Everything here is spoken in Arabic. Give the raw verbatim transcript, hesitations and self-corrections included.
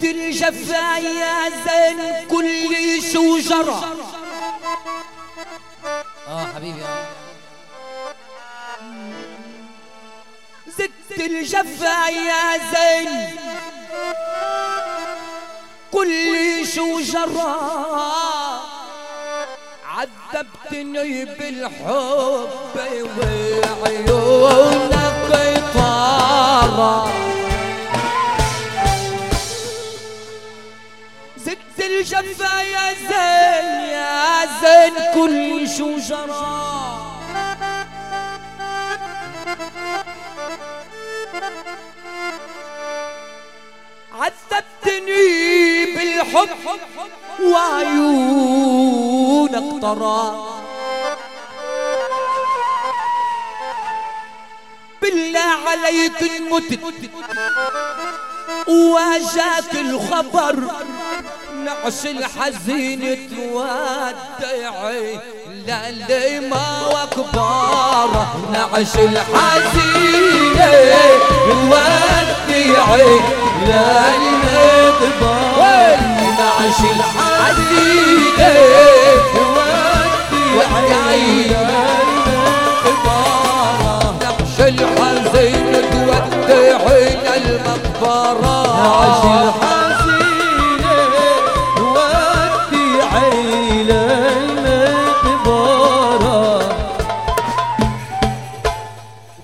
الجفا يا زين كل شجرة. اه حبيبي اه زدت الجفا يا زين كل شجرة. عذبتني بالحب وعيونك طارة. زدت الجفا يا زين يا زين كل شجرة. عذبتني بالحب وعيونك طرى. بالله عليك المتت واجاك الخبر نعش الحزين تودعي للي ما وكبار. نعش الحزين تودعي للي كبار. نعش الحزين